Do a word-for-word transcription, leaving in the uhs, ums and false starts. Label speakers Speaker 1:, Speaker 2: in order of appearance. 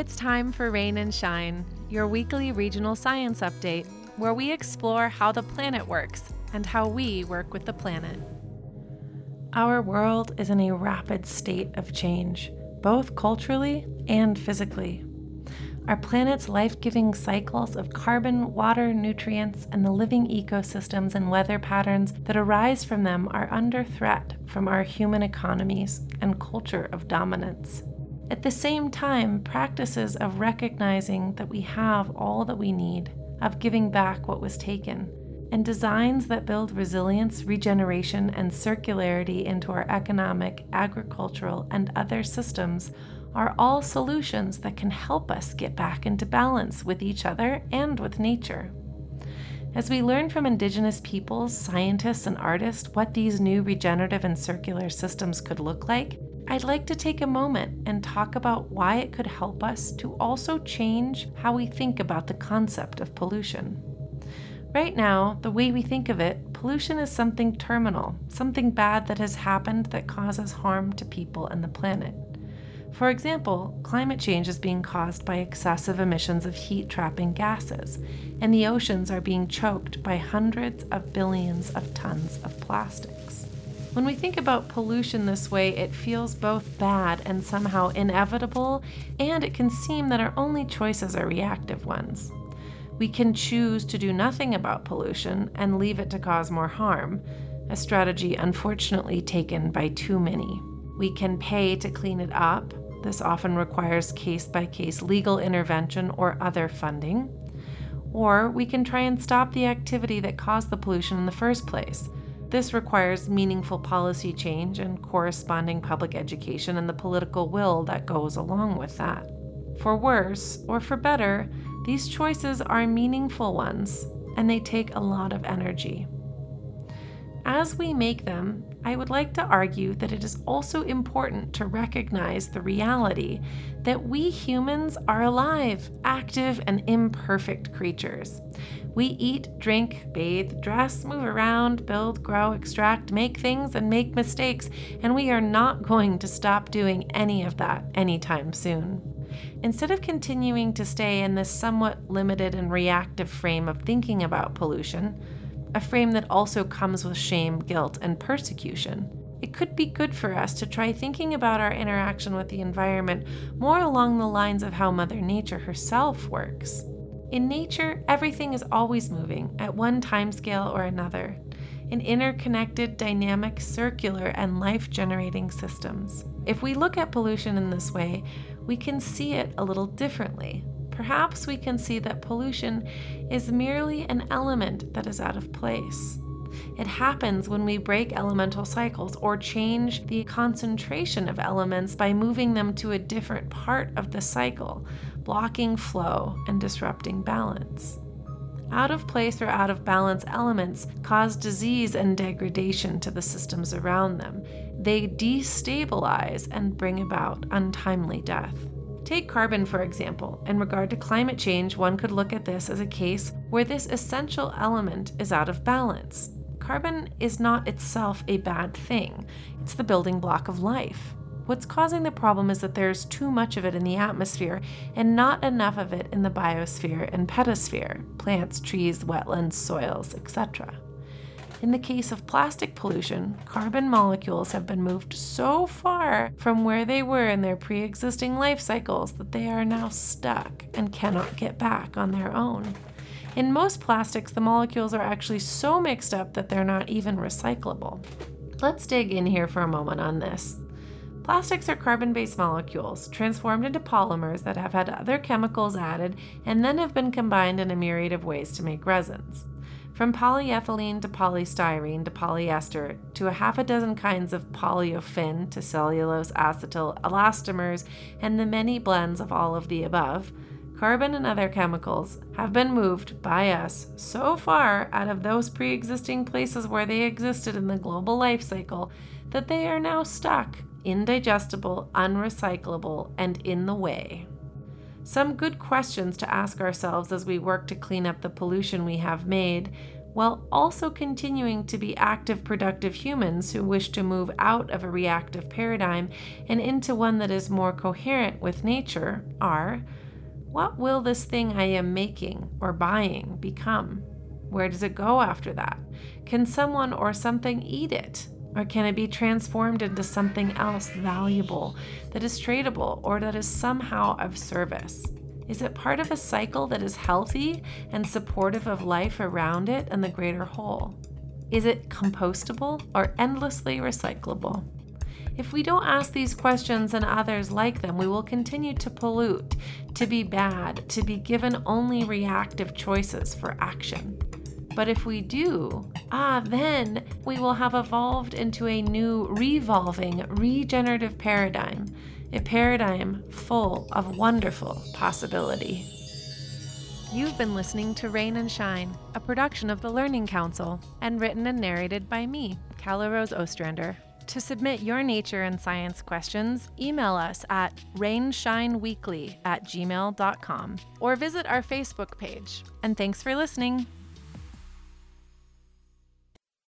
Speaker 1: it's time for Rain and Shine, your weekly regional science update, where we explore how the planet works and how we work with the planet. Our world is in a rapid state of change, both culturally and physically. Our planet's life-giving cycles of carbon, water, nutrients, and the living ecosystems and weather patterns that arise from them are under threat from our human economies and culture of dominance. At the same time, practices of recognizing that we have all that we need, of giving back what was taken, and designs that build resilience, regeneration, and circularity into our economic, agricultural, and other systems are all solutions that can help us get back into balance with each other and with nature. As we learn from Indigenous peoples, scientists, and artists what these new regenerative and circular systems could look like, I'd like to take a moment and talk about why it could help us to also change how we think about the concept of pollution. Right now, the way we think of it, pollution is something terminal, something bad that has happened that causes harm to people and the planet. For example, climate change is being caused by excessive emissions of heat-trapping gases, and the oceans are being choked by hundreds of billions of tons of plastics. When we think about pollution this way, it feels both bad and somehow inevitable, and it can seem that our only choices are reactive ones. We can choose to do nothing about pollution and leave it to cause more harm, a strategy unfortunately taken by too many. We can pay to clean it up. This often requires case-by-case legal intervention or other funding. Or we can try and stop the activity that caused the pollution in the first place. This requires meaningful policy change and corresponding public education and the political will that goes along with that. For worse or for better, these choices are meaningful ones, and they take a lot of energy. As we make them, I would like to argue that it is also important to recognize the reality that we humans are alive, active, and imperfect creatures. We eat, drink, bathe, dress, move around, build, grow, extract, make things, and make mistakes, and we are not going to stop doing any of that anytime soon. Instead of continuing to stay in this somewhat limited and reactive frame of thinking about pollution, a frame that also comes with shame, guilt, and persecution, it could be good for us to try thinking about our interaction with the environment more along the lines of how Mother Nature herself works. In nature, everything is always moving at one timescale or another, in interconnected, dynamic, circular, and life-generating systems. If we look at pollution in this way, we can see it a little differently. Perhaps we can see that pollution is merely an element that is out of place. It happens when we break elemental cycles or change the concentration of elements by moving them to a different part of the cycle, blocking flow and disrupting balance. Out of place or out of balance elements cause disease and degradation to the systems around them. They destabilize and bring about untimely death. Take carbon, for example. In regard to climate change, one could look at this as a case where this essential element is out of balance. Carbon is not itself a bad thing. It's the building block of life. What's causing the problem is that there's too much of it in the atmosphere and not enough of it in the biosphere and pedosphere, plants, trees, wetlands, soils, et cetera. In the case of plastic pollution, carbon molecules have been moved so far from where they were in their pre-existing life cycles that they are now stuck and cannot get back on their own. In most plastics, the molecules are actually so mixed up that they're not even recyclable. Let's dig in here for a moment on this. Plastics are carbon-based molecules transformed into polymers that have had other chemicals added and then have been combined in a myriad of ways to make resins. From polyethylene to polystyrene to polyester to a half a dozen kinds of polyolefin to cellulose, acetyl, elastomers, and the many blends of all of the above, carbon and other chemicals have been moved by us so far out of those pre-existing places where they existed in the global life cycle that they are now stuck, indigestible, unrecyclable, and in the way. Some good questions to ask ourselves as we work to clean up the pollution we have made while also continuing to be active, productive humans who wish to move out of a reactive paradigm and into one that is more coherent with nature, are: what will this thing I am making or buying become? Where does it go after that? Can someone or something eat it? Or can it be transformed into something else valuable that is tradable or that is somehow of service? Is it part of a cycle that is healthy and supportive of life around it and the greater whole? Is it compostable or endlessly recyclable? If we don't ask these questions and others like them, we will continue to pollute, to be bad, to be given only reactive choices for action. But if we do, ah, then we will have evolved into a new, revolving, regenerative paradigm, a paradigm full of wonderful possibility. You've been listening to Rain and Shine, a production of the Learning Council, and written and narrated by me, Calla Rose Ostrander. To submit your nature and science questions, email us at rainshineweekly at gmail dot com or visit our Facebook page. And thanks for listening.